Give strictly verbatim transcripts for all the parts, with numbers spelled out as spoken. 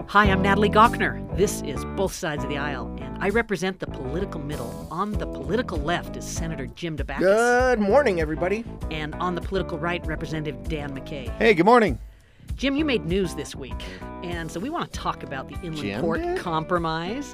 Hi, I'm Natalie Gochner. This is Both Sides of the Aisle, and I represent the political middle. On the political left is Senator Jim Dabakis. Good morning, everybody. And on the political right, Representative Dan McKay. Hey, good morning. Jim, you made news this week, and so we want to talk about the Inland Jim Port did? Compromise.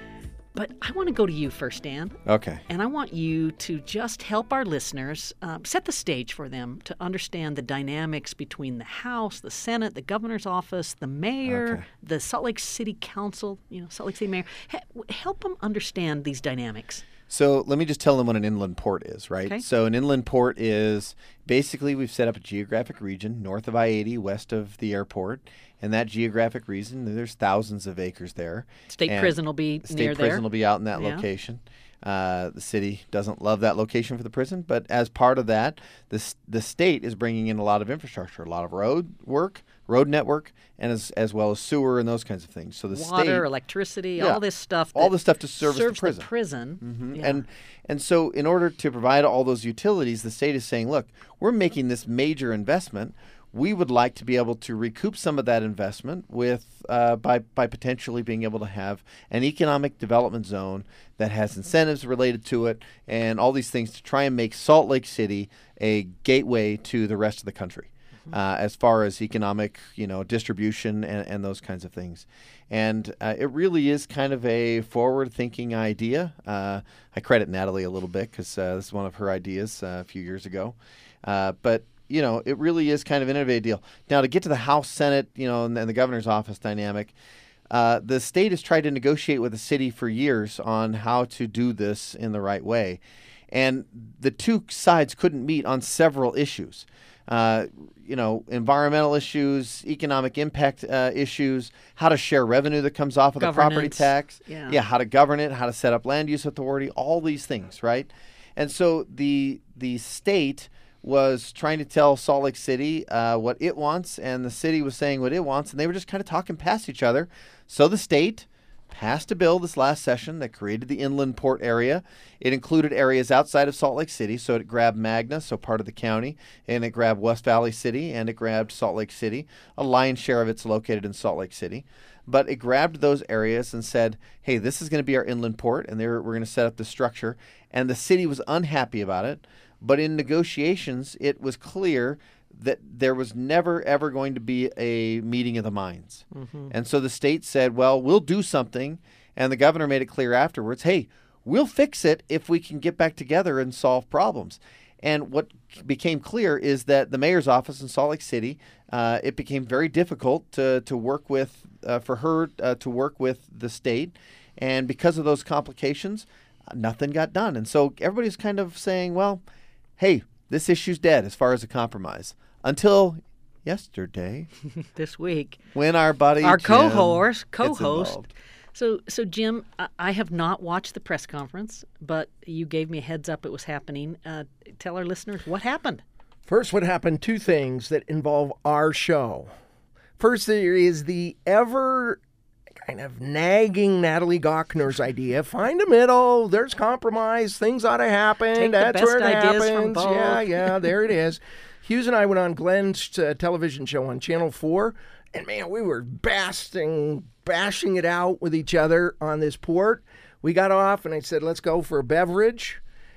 But I want to go to you first, Dan. Okay. And I want you to just help our listeners uh, set the stage for them to understand the dynamics between the House, the Senate, the governor's office, the mayor, Okay. the Salt Lake City Council, you know, Salt Lake City mayor. He- help them understand these dynamics. So let me just tell them what an inland port is, right? Okay. So an inland port is basically we've set up a geographic region north of I eighty, west of the airport. And that geographic region, there's thousands of acres there. State And prison will be State near there. prison will be out in that Yeah. location. Uh, the city doesn't love that location for the prison, but as part of that, the, s- the state is bringing in a lot of infrastructure, a lot of road work, road network, and as, as well as sewer and those kinds of things. So the Water, state, electricity, Yeah. all this stuff. all that the stuff to service serves the prison. The prison. Mhm. Yeah. And and so in order to provide all those utilities, the state is saying, look, we're making this major investment. We would like to be able to recoup some of that investment with uh, by by potentially being able to have an economic development zone that has incentives related to it and all these things to try and make Salt Lake City a gateway to the rest of the country. Uh, as far as economic, you know, distribution and, and those kinds of things. And uh, it really is kind of a forward-thinking idea. Uh, I credit Natalie a little bit because uh, this is one of her ideas uh, a few years ago. Uh, but, you know, it really is kind of an innovative deal. Now, to get to the House, Senate, you know, and, and the governor's office dynamic, uh, the state has tried to negotiate with the city for years on how to do this in the right way. And the two sides couldn't meet on several issues. Uh, you know, environmental issues, economic impact uh, issues, how to share revenue that comes off of the property Governance. tax. Yeah. yeah, how to govern it, how to set up land use authority, all these things, right? And so the the state was trying to tell Salt Lake City uh, what it wants, and the city was saying what it wants, and they were just kind of talking past each other. So the state passed a bill this last session that created the inland port area. It included areas outside of Salt Lake City, so it grabbed Magna, so part of the county, and it grabbed West Valley City, and it grabbed Salt Lake City. A lion's share of it's located in Salt Lake City. But it grabbed those areas and said, hey, this is going to be our inland port, and there we're going to set up the structure. And the city was unhappy about it. But in negotiations, it was clear that there was never, ever going to be a meeting of the minds. Mm-hmm. And so the state said, well, we'll do something. And the governor made it clear afterwards, hey, we'll fix it if we can get back together and solve problems. And what became clear is that the mayor's office in Salt Lake City, uh, it became very difficult to, to work with, uh, for her uh, to work with the state. And because of those complications, uh, nothing got done. And so everybody's kind of saying, well, hey, this issue's dead as far as a compromise. Until yesterday, This week. when our buddy Our Jim co-host, gets co-host. involved. So, so Jim, I- I have not watched the press conference, but you gave me a heads up it was happening. Uh, tell our listeners what happened. First, what happened? Two things that involve our show. First, there is the ever kind of nagging Natalie Gochner's idea. Find a middle. There's compromise. Things ought to happen. Take the That's best where it ideas happens. from both. Yeah, yeah, there it is. Hughes and I went on Glenn's uh, television show on Channel four, and man, we were bashing, bashing it out with each other on this port. We got off, and I said, let's go for a beverage.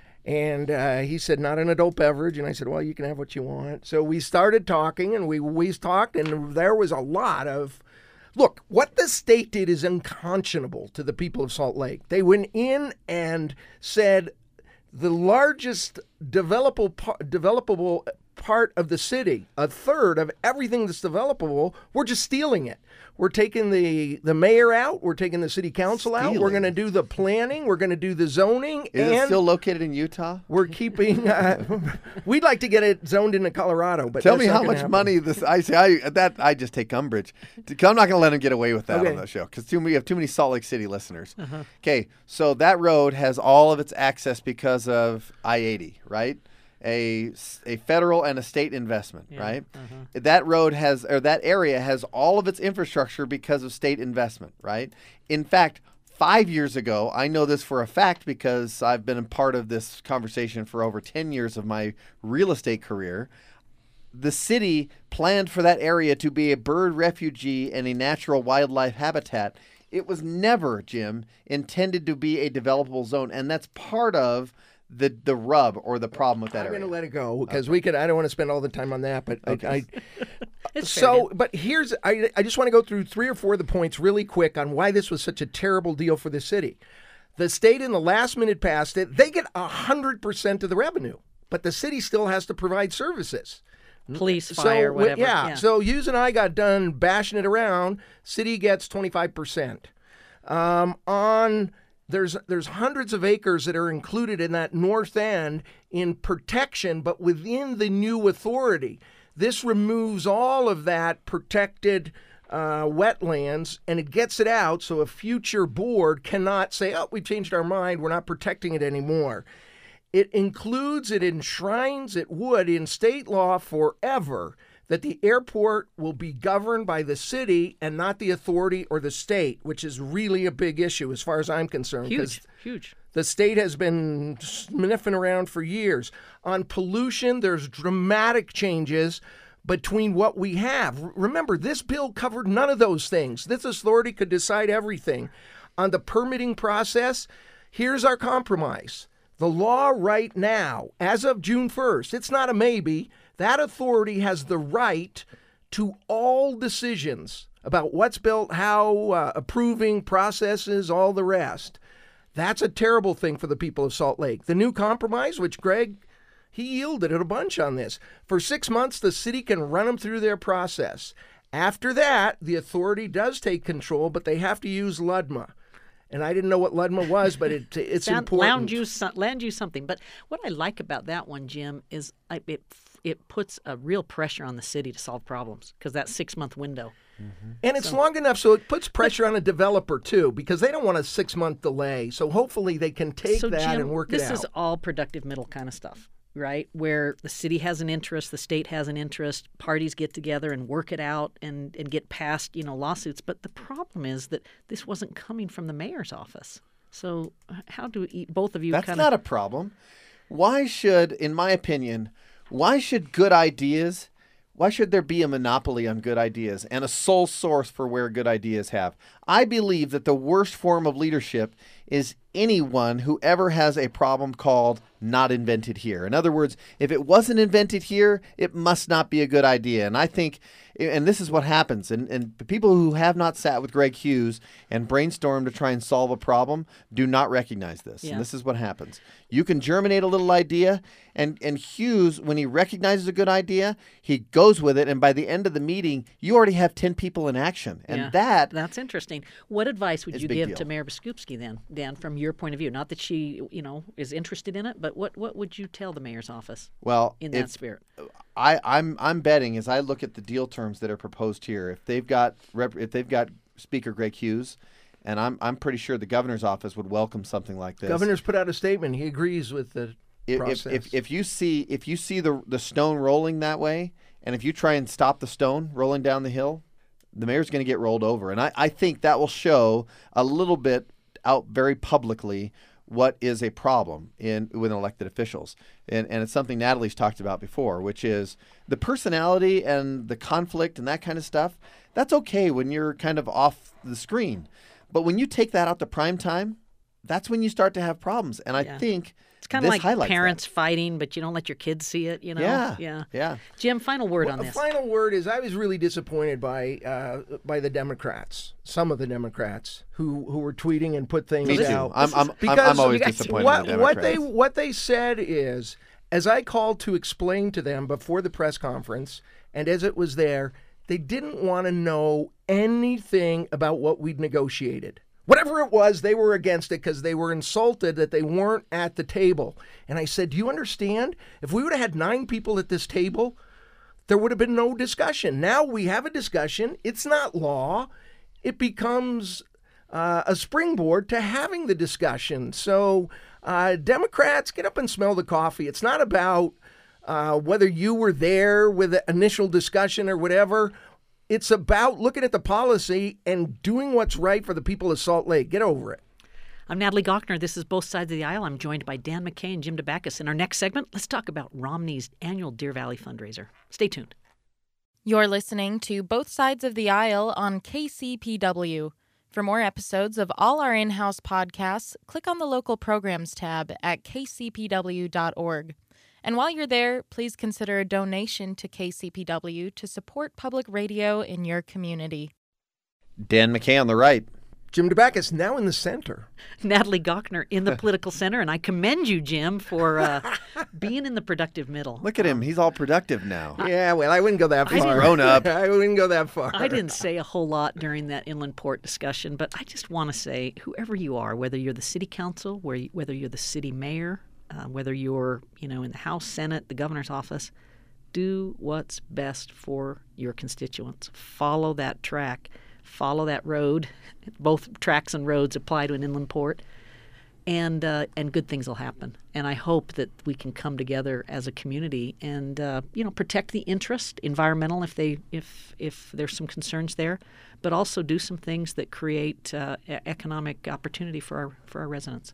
And uh, he said, not an adult beverage. And I said, well, you can have what you want. So we started talking, and we, we talked, and there was a lot of, look, what the state did is unconscionable to the people of Salt Lake. They went in and said the largest developable, par- developable part of the city, a third of everything that's developable, we're just stealing it. We're taking the, the mayor out. We're taking the city council out. We're Stealing. going to do the planning. We're going to do the zoning. Is and it still located in Utah? we're keeping, uh, we'd like to get it zoned into Colorado. But Tell that's me not how gonna much happen. money this. I say I that I just take umbrage. I'm not going to let him get away with that Okay. on the show because too we have too many Salt Lake City listeners. Okay, so that road has all of its access because of I eighty, right? A, s- a federal and a state investment, Yeah, right? uh-huh. That road has, or that area has all of its infrastructure because of state investment, right? In fact, five years ago, I know this for a fact because I've been a part of this conversation for over ten years of my real estate career. the city planned for that area to be a bird refugee and a natural wildlife habitat. It was never, Jim, intended to be a developable zone, and that's part of the the rub or the problem with that I'm area. going to let it go because okay. we could. I don't want to spend all the time on that, but okay. I. I so, but here's I. I just want to go through three or four of the points really quick on why this was such a terrible deal for the city. The state in the last minute passed it. They get a hundred percent of the revenue, but the city still has to provide services. Police, fire, so, whatever. Yeah. yeah. So Hughes and I got done bashing it around. City gets twenty-five percent. Um, on there's there's hundreds of acres that are included in that north end in protection, but within the new authority. This removes all of that protected uh, wetlands, and it gets it out so a future board cannot say, oh, we changed our mind, we're not protecting it anymore. It includes, it enshrines, it would in state law forever that the airport will be governed by the city and not the authority or the state, which is really a big issue as far as I'm concerned. Huge, huge. The state has been sniffing around for years. On pollution, there's dramatic changes between what we have. Remember, this bill covered none of those things. This authority could decide everything. On the permitting process, here's our compromise. The law right now, as of June first, it's not a maybe, that authority has the right to all decisions about what's built, how, uh, approving processes, all the rest. That's a terrible thing for the people of Salt Lake. The new compromise, which Greg, he yielded it a bunch on this. For six months, the city can run them through their process. After that, the authority does take control, but they have to use L U D M A. And I didn't know what L U D M A was, but it, it's land, important. Land use, land use something. But what I like about that one, Jim, is I, it it puts a real pressure on the city to solve problems because that six-month window. Mm-hmm. And it's so, long enough so it puts pressure on a developer, too, because they don't want a six-month delay. So hopefully they can take so that Jim, and work it out. This is all productive middle kind of stuff, right? Where the city has an interest, the state has an interest, parties get together and work it out and, and get past, you know, lawsuits. But the problem is that this wasn't coming from the mayor's office. So how do we, both of you That's kind of... not a problem. Why should, in my opinion, why should good ideas, why should there be a monopoly on good ideas and a sole source for where good ideas have? I believe that the worst form of leadership is anyone who ever has a problem called not invented here. In other words, if it wasn't invented here, it must not be a good idea. And I think, and this is what happens, and, and people who have not sat with Greg Hughes and brainstormed to try and solve a problem do not recognize this. Yeah. And this is what happens. You can germinate a little idea, and, and Hughes, when he recognizes a good idea, he goes with it, and by the end of the meeting, you already have ten people in action. And yeah, that that's interesting. What advice would is you a big give deal. to Mayor Biskupski then, Dan, from your point of view? Not that she, you know, is interested in it, but what, what would you tell the mayor's office well, in that if, spirit? I, I'm I'm betting as I look at the deal terms that are proposed here, if they've got rep, if they've got Speaker Greg Hughes, and I'm I'm pretty sure the governor's office would welcome something like this. Governor's put out a statement. He agrees with the if, process. If, if if you see if you see the the stone rolling that way, and if you try and stop the stone rolling down the hill, the mayor's going to get rolled over. And I, I think that will show a little bit out very publicly what is a problem in with elected officials. And, and it's something Natalie's talked about before, which is the personality and the conflict and that kind of stuff. That's okay when you're kind of off the screen. But when you take that out to prime time, that's when you start to have problems. And I Yeah. think It's kind of this like highlights parents that. fighting, but you don't let your kids see it, you know? Yeah. Yeah. Yeah. Jim, final word on A this. final word is I was really disappointed by uh, by the Democrats, some of the Democrats who, who were tweeting and put things Me too. out. I'm, I'm, I'm, Because I'm always you guys- disappointed what, in the what they Democrats. what they said is, as I called to explain to them before the press conference, and as it was there, they didn't want to know anything about what we'd negotiated. Whatever it was, they were against it because they were insulted that they weren't at the table. And I said, do you understand? If we would have had nine people at this table, there would have been no discussion. Now we have a discussion. It's not law. It becomes uh, a springboard to having the discussion. So uh, Democrats, get up and smell the coffee. It's not about uh, whether you were there with the initial discussion or whatever. It's about looking at the policy and doing what's right for the people of Salt Lake. Get over it. I'm Natalie Gochner. This is Both Sides of the Aisle. I'm joined by Dan McKay and Jim DeBackus. In our next segment, let's talk about Romney's annual Deer Valley fundraiser. Stay tuned. You're listening to Both Sides of the Aisle on K C P W. For more episodes of all our in-house podcasts, click on the local programs tab at k c p w dot org. And while you're there, please consider a donation to K C P W to support public radio in your community. Dan McKay on the right. Jim DeBackus now in the center. Natalie Gochner in the political center, and I commend you, Jim, for uh, being in the productive middle. Look at him. He's all productive now. Yeah, well, I wouldn't go that I far. didn't- Grown up. I wouldn't go that far. I didn't say a whole lot during that inland port discussion, but I just want to say, whoever you are, whether you're the city council, where you, whether you're the city mayor, uh, whether you're, you know, in the House, Senate, the governor's office, do what's best for your constituents. Follow that track. Follow that road. Both tracks and roads apply to an inland port, and uh, and good things will happen. And I hope that we can come together as a community and uh, you know protect the interest, environmental if they if if there's some concerns there, but also do some things that create uh, e- economic opportunity for our for our residents.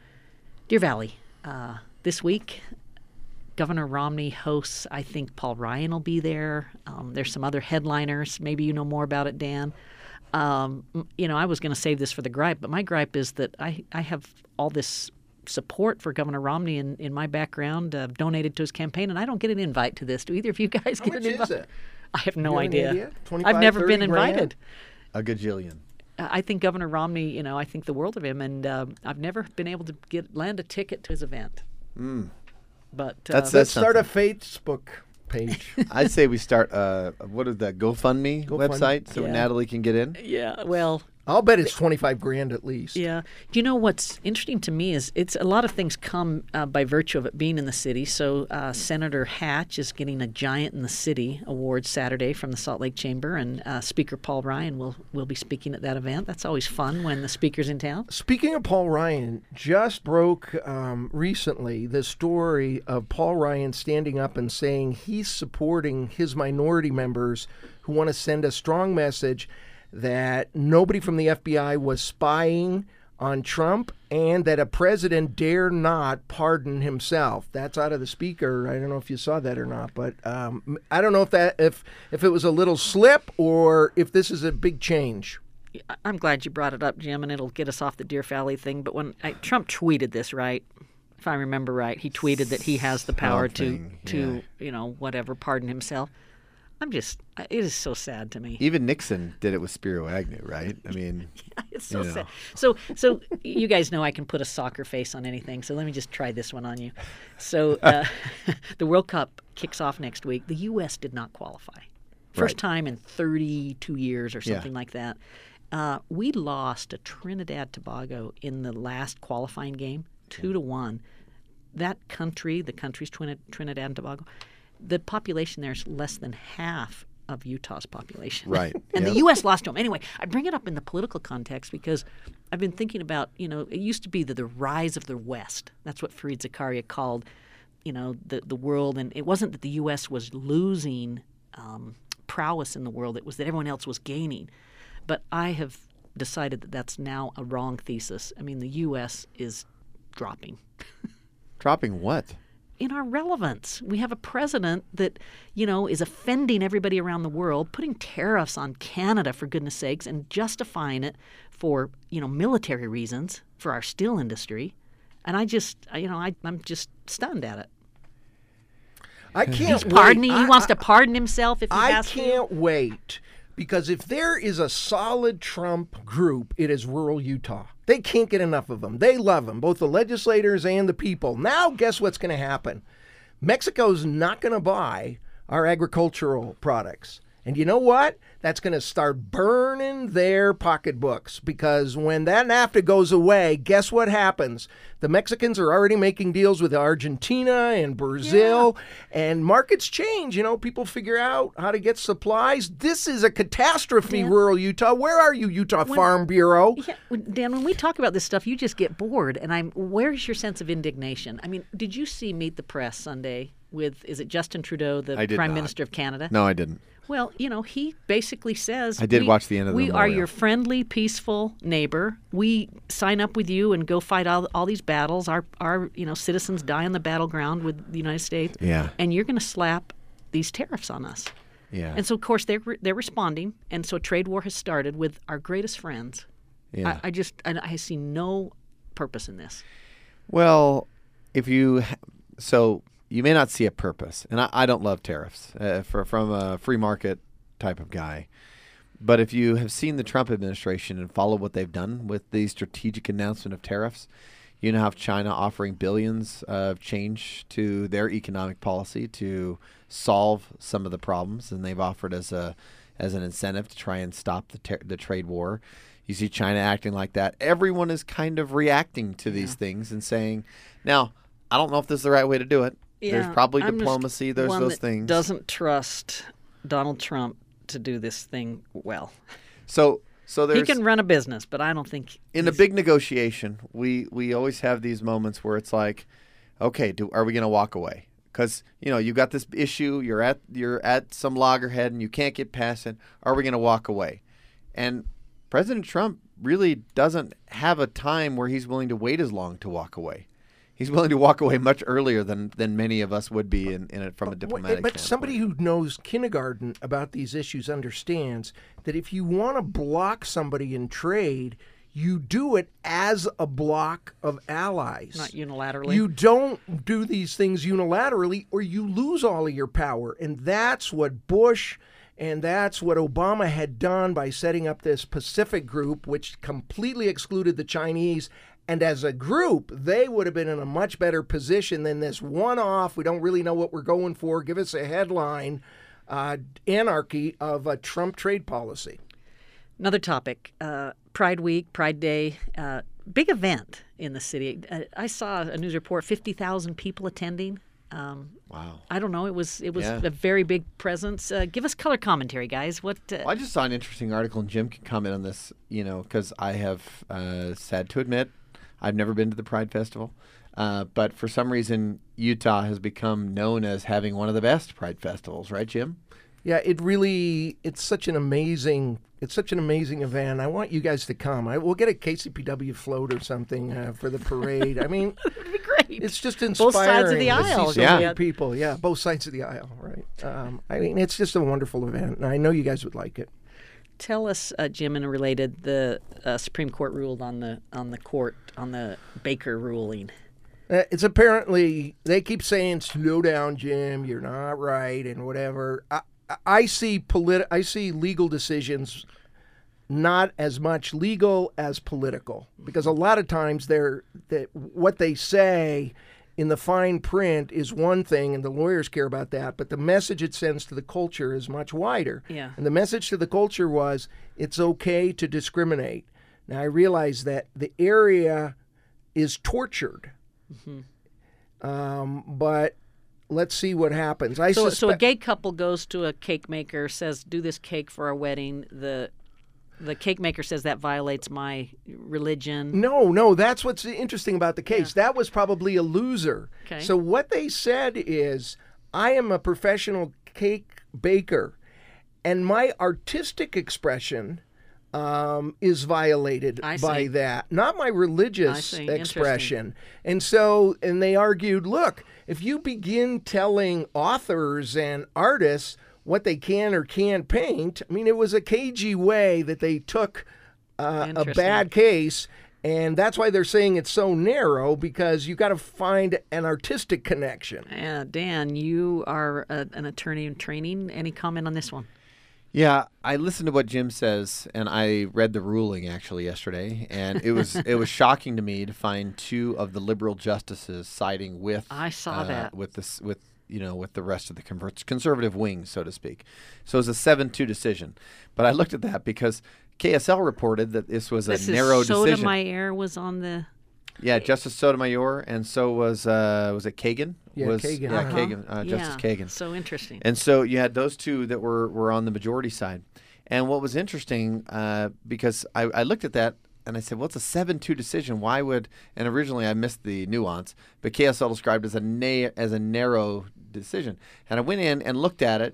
Deer Valley, uh, this week. Governor Romney hosts, I think Paul Ryan will be there. Um, there's some other headliners. Maybe you know more about it, Dan. Um, you know, I was going to save this for the gripe, but my gripe is that I, I have all this support for Governor Romney in, in my background, uh, donated to his campaign, and I don't get an invite to this. Do either of you guys How get much an invite? is it? I have no You have any idea. idea? twenty-five, I've never thirty been grand? invited. A gajillion. I think Governor Romney, you know, I think the world of him, and uh, I've never been able to get land a ticket to his event. Mm. But uh, That's- Let's start a something. Facebook page. I'd say we start, uh, what is that, GoFundMe, GoFundMe. website so Yeah. Natalie can get in? yeah, well, I'll bet it's twenty-five grand at least. yeah. Do you know what's interesting to me is it's a lot of things come uh, by virtue of it being in the city. So uh, Senator Hatch is getting a Giant in the City award Saturday from the Salt Lake Chamber, and uh, Speaker Paul Ryan will will be speaking at that event. That's always fun when the speaker's in town. Speaking of Paul Ryan, just broke um, recently the story of Paul Ryan standing up and saying he's supporting his minority members who want to send a strong message that nobody from the F B I was spying on Trump and that a president dare not pardon himself. That's out of the speaker. I don't know if you saw that or not, but um, I don't know if that if if it was a little slip or if this is a big change. I- I'm glad you brought it up, Jim, and it'll get us off the Deer Valley thing. But when I, Trump tweeted this, right? If I remember right, he tweeted that he has the power Something, to to you know whatever pardon himself. I'm just, it is so sad to me. Even Nixon did it with Spiro Agnew, right? I mean, It's so you know. sad. So, so you guys know I can put a soccer face on anything. So let me just try this one on you. So uh, the World Cup kicks off next week. The U S did not qualify. First Right. time in thirty-two years or Yeah. something like that. Uh, we lost to Trinidad Tobago in the last qualifying game, two to one. That country, the country's Trin- Trinidad and Tobago, the population there is less than half of Utah's population. Right, and yep. the U S lost to them. Anyway, I bring it up in the political context because I've been thinking about, you know, it used to be the, the rise of the West. That's what Fareed Zakaria called, you know, the, the world. And it wasn't that the U S was losing um, prowess in the world. It was that everyone else was gaining. But I have decided that that's now a wrong thesis. I mean, the U S is dropping. dropping what? In our relevance. We have a president that, you know, is offending everybody around the world, putting tariffs on Canada, for goodness sakes, and justifying it for, you know, military reasons for our steel industry. And I just, you know, I, I'm just stunned at it. I can't He's wait. pardoning. He I- wants I- to pardon himself if he I has to. can't wait because if there is a solid Trump group, it is rural Utah. They can't get enough of him. They love him, both the legislators and the people. Now, guess what's going to happen? Mexico's not going to buy our agricultural products. And you know what? That's going to start burning their pocketbooks because when that NAFTA goes away, guess what happens? The Mexicans are already making deals with Argentina and Brazil, and markets change. You know, people figure out how to get supplies. This is a catastrophe, Dan, rural Utah. Where are you, Utah Farm Bureau? Yeah, Dan, when we talk about this stuff, you just get bored. And I'm, where's your sense of indignation? I mean, did you see Meet the Press Sunday with, is it Justin Trudeau, the I did Prime not. Minister of Canada? No, I didn't. Well, you know, he basically says I did we, watch the end of the we are memorial. your friendly, peaceful neighbor. We sign up with you and go fight all, all these battles. Our our you know citizens die on the battleground with the United States. Yeah. And you're going to slap these tariffs on us. Yeah. And so, of course, they're re- they're responding, and so a trade war has started with our greatest friends. Yeah. I, I just I, I see no purpose in this. Well, if you ha- so you may not see a purpose, and I, I don't love tariffs uh, for, from a free market type of guy. But if you have seen the Trump administration and follow what they've done with the strategic announcement of tariffs, you now have China offering billions of change to their economic policy to solve some of the problems, and they've offered as a as an incentive to try and stop the ter- the trade war. You see China acting like that. Everyone is kind of reacting to these things and saying, now, I don't know if this is the right way to do it. There's Yeah, probably I'm just diplomacy. There's one those that things. Doesn't trust Donald Trump to do this thing well. So so there's He can run a business, but I don't think in a he's- big negotiation, we we always have these moments where it's like, okay, do are we going to walk away? Because you know you got this issue, you're at you're at some loggerhead and you can't get past it. Are we going to walk away? And President Trump really doesn't have a time where he's willing to wait as long to walk away. He's willing to walk away much earlier than, than many of us would be in, in it from a diplomatic But standpoint. somebody who knows kindergarten about these issues understands that if you want to block somebody in trade, you do it as a block of allies. not unilaterally. You don't do these things unilaterally or you lose all of your power. And that's what Bush and that's what Obama had done by setting up this Pacific group, which completely excluded the Chinese. And as a group, they would have been in a much better position than this one-off, we don't really know what we're going for, give us a headline, uh, anarchy of a Trump trade policy. Another topic, uh, Pride Week, Pride Day, uh, big event in the city. Uh, I saw a news report, fifty thousand people attending. Um, Wow. I don't know. It was it was Yeah. a very big presence. Uh, give us color commentary, guys. What? Uh, Well, I just saw an interesting article, and Jim can comment on this, you know, because I have, uh, sad to admit, I've never been to the Pride Festival. Uh, but for some reason, Utah has become known as having one of the best Pride Festivals, right, Jim? Yeah, it really, it's such an amazing, it's such an amazing event. I want you guys to come. I, we'll get a K C P W float or something uh, for the parade. I mean, It'd be great. it's just inspiring. Both sides of the to aisle. see so Yeah. many people. Yeah, both sides of the aisle, right. Um, I mean, it's just a wonderful event, and I know you guys would like it. Tell us, uh, Jim, and related, the uh, Supreme Court ruled on the on the court on the Baker ruling. Uh, it's apparently, they keep saying, slow down, Jim, you're not right, and whatever. I, I see politi- I see legal decisions not as much legal as political, because a lot of times they're that what they say in the fine print is one thing, and the lawyers care about that, but the message it sends to the culture is much wider. Yeah. And the message to the culture was, it's okay to discriminate. Now, I realize that the area is tortured, um, but let's see what happens. I So, so a suspect- gay couple goes to a cake maker, says, "Do this cake for our wedding." The the cake maker says that violates my religion. No, no, that's what's interesting about the case. That was probably a loser. Okay. So what they said is, I am a professional cake baker, and my artistic expression um, is violated I by see. that, not my I religious see. expression. And so, and they argued, look, if you begin telling authors and artists what they can or can't paint, I mean, it was a cagey way that they took uh, a Interesting. bad case, and that's why they're saying it's so narrow, because you got to find an artistic connection. Uh, Dan, you are a, an attorney in training. Any comment on this one? Yeah, I listened to what Jim says, and I read the ruling actually yesterday, and it was it was shocking to me to find two of the liberal justices siding with I saw uh, that. with this with you know with the rest of the conver- conservative wing, so to speak. So it was a seven two decision. But I looked at that because K S L reported that this was a This narrow is decision. Sotomayor was on the. Yeah, Justice Sotomayor, and so was uh, was it Kagan? Yeah, was, Kagan. Yeah, Uh-huh. Kagan, uh, Justice yeah, Kagan. So interesting. And so you had those two that were, were on the majority side. And what was interesting, uh, because I, I looked at that and I said, well, it's a seven two decision. Why would, and originally I missed the nuance, but K S L described it as a, na- as a narrow decision. And I went in and looked at it,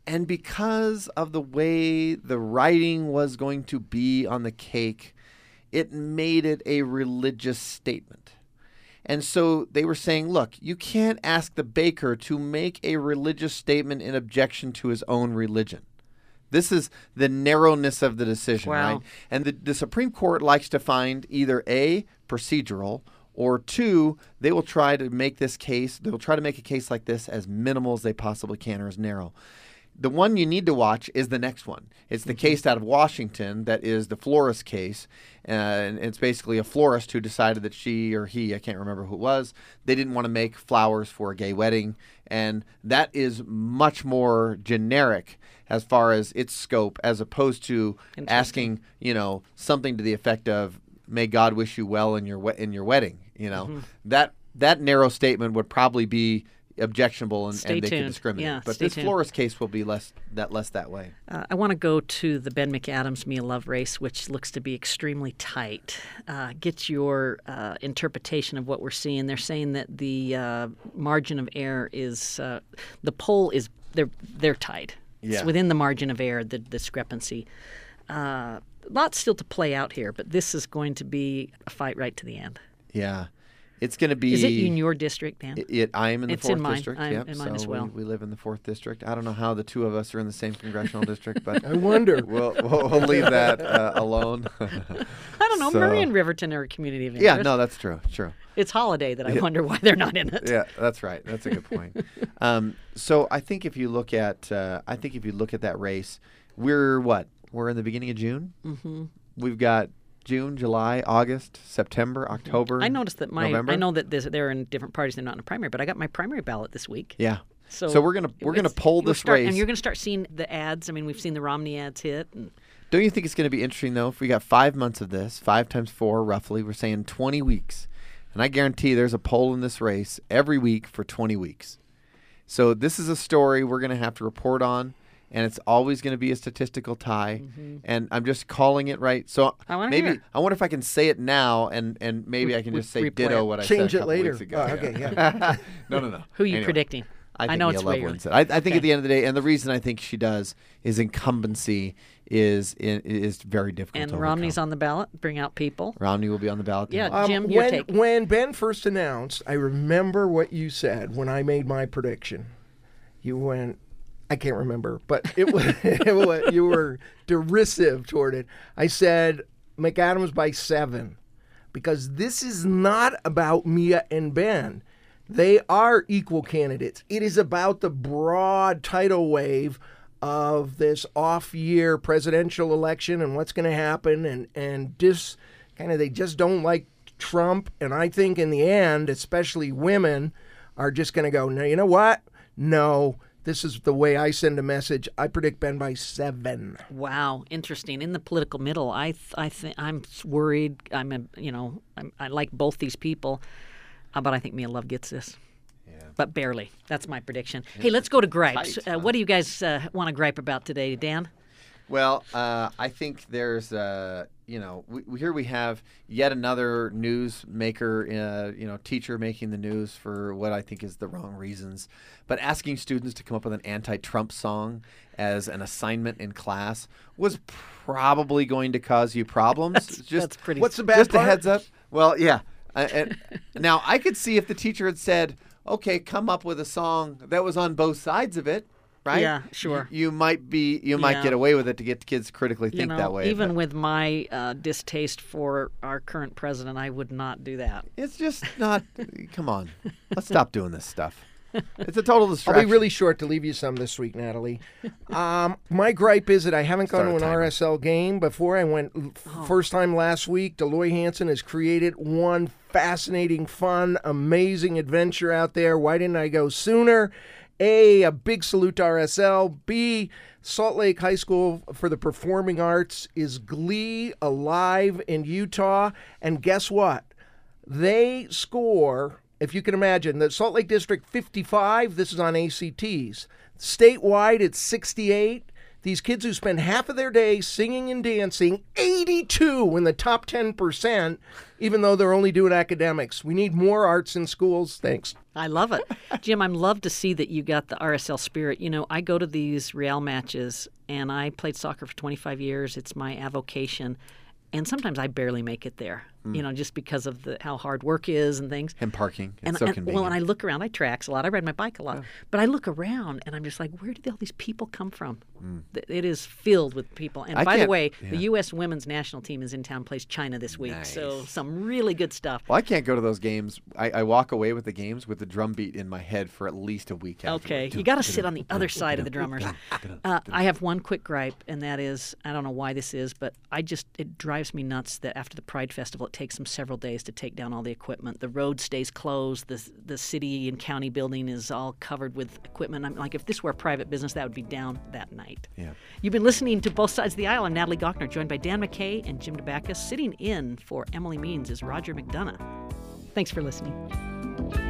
And because of the way the writing was going to be on the cake, it made it a religious statement. And so they were saying, look, you can't ask the baker to make a religious statement in objection to his own religion. This is the narrowness of the decision, Wow. right? And the, the Supreme Court likes to find either A, procedural, or two, they will try to make this case, they will try to make a case like this as minimal as they possibly can or as narrow. The one you need to watch is the next one. It's the case out of Washington that is the florist case. Uh, and it's basically a florist who decided that she or he, I can't remember who it was, they didn't want to make flowers for a gay wedding. And that is much more generic as far as its scope, as opposed to asking, you know, something to the effect of, may God wish you well in your we- in your wedding. You know, mm-hmm. that that narrow statement would probably be objectionable, and, and they tuned. could discriminate. Yeah, but stay this tuned. florist case will be less that less that way. Uh, I want to go to the Ben McAdams Mia Love race, which looks to be extremely tight. Uh, get your uh, interpretation of what we're seeing. They're saying that the uh, margin of error is uh, the poll is they're they're tight. Yeah. It's within the margin of error, the discrepancy. Uh, lots still to play out here, but this is going to be a fight right to the end. Yeah. It's going to be. Is it in your district, Dan? It, it, I am in the It's fourth in mine. district. I'm yep. in mine so as well. We, we live in the fourth district. I don't know how the two of us are in the same congressional district, but I wonder. we'll, we'll, we'll leave that uh, alone. I don't know. So- Murray and Riverton are a community of Yeah, interest. no, that's true. True. It's Holiday that I Yeah. wonder why they're not in it. Yeah, that's right. That's a good point. um, so I think if you look at, uh, I think if you look at that race, we're what? We're in the beginning of June. Mm-hmm. We've got June, July, August, September, October. I noticed that my November. I know that there's, they're in different parties. They're not in a primary, but I got my primary ballot this week. Yeah. So, So we're gonna we're gonna it's- poll you'll this start, race. and you're going to start seeing the ads. I mean, we've seen the Romney ads hit. And Don't you think it's going to be interesting, though, if we got five months of this, five times four, roughly, we're saying twenty weeks. And I guarantee there's a poll in this race every week for twenty weeks. So this is a story we're going to have to report on, and it's always going to be a statistical tie. Mm-hmm. And I'm just calling it right. So I wanna maybe hear. I wonder if I can say it now, and, and maybe Re- I can re- just say replay ditto it. what I Change said a it couple later. weeks ago. Oh, okay, yeah. no, no, no. who are you Anyway. predicting? I think know Mia it's Love way early. wins it. I, I think Okay. at the end of the day, and the reason I think she does is incumbency is is, is very difficult. And to Romney's overcome. on the ballot. Bring out people. Romney will be on the ballot. Yeah, tomorrow. Jim, your when, take. when Ben first announced, I remember what you said when I made my prediction. You went, I can't remember, but it was, it was you were derisive toward it. I said McAdams by seven, because this is not about Mia and Ben. They are equal candidates. It is about the broad tidal wave of this off-year presidential election and what's going to happen, and and just kind of they just don't like Trump, and I think in the end, especially women, are just going to go, no, you know what? No, this is the way I send a message. I predict Ben by seven. Wow, interesting. In the political middle, I th- I think I'm worried. I'm a, you know I'm, I like both these people, uh, but I think Mia Love gets this. Yeah. But barely. That's my prediction. Hey, let's go to gripes. tight, uh, huh? what do you guys uh, want to gripe about today, Dan? Well, uh, I think there's, uh, you know, we, we, here we have yet another newsmaker, uh, you know, teacher making the news for what I think is the wrong reasons, but asking students to come up with an anti-Trump song as an assignment in class was probably going to cause you problems. That's, just that's pretty. What's the bad just part? a heads up. Well, yeah. Uh, and now I could see if the teacher had said, "Okay, come up with a song that was on both sides of it." Right? Yeah, sure. You, you might be, you might Yeah. get away with it to get kids to critically you think know, that way. even but with my uh, distaste for our current president, I would not do that. it's just not. Come on, let's stop doing this stuff. It's a total I'll distraction. be really short to leave you some this week, Natalie. Um, my gripe is that I haven't gone Start to a an timer. R S L game before. I went l- Oh. first time last week. Deloy Hansen has created one fascinating, fun, amazing adventure out there. Why didn't I go sooner? A, a big salute to R S L. B, Salt Lake High School for the Performing Arts is Glee alive in Utah. And guess what? They score, if you can imagine, the Salt Lake District fifty-five, this is on A C Ts. Statewide, it's sixty-eight. These kids who spend half of their day singing and dancing, eighty-two in the top ten percent, even though they're only doing academics. We need more arts in schools. Thanks. I love it. Jim, I'm love to see that you got the R S L spirit. You know, I go to these Real matches, and I played soccer for twenty-five years. It's my avocation. And sometimes I barely make it there, mm. you know, just because of the how hard work is and things. And parking. It's and, so and, convenient. Well, and I look around. I tracks a lot. I ride my bike a lot. Yeah. But I look around, and I'm just like, where did all these people come from? Mm. It is filled with people. And I by the way, yeah. the U S women's national team is in town, plays China this week. Nice. So some really good stuff. Well, I can't go to those games. I, I walk away with the games with the drum beat in my head for at least a week afterward. Okay. You got to sit on the other side of the drummers. Uh, I have one quick gripe, and that is, I don't know why this is, but I just, it drives me nuts that after the Pride Festival, it takes them several days to take down all the equipment. The road stays closed. The the city and county building is all covered with equipment. I'm like, if this were a private business, that would be down that night. Yeah. You've been listening to Both Sides of the Aisle. I'm Natalie Gochner, joined by Dan McKay and Jim DeBacchus. Sitting in for Emily Means is Roger McDonough. Thanks for listening.